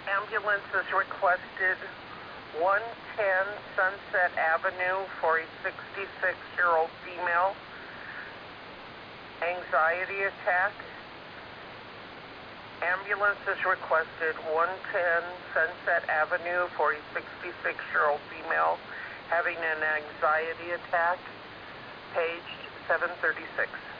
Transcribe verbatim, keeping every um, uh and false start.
Ambulance is requested one ten Sunset Avenue for a sixty-six-year-old female. Anxiety attack. Ambulance is requested one ten Sunset Avenue for a sixty-six-year-old female having an anxiety attack. Page seven thirty-six.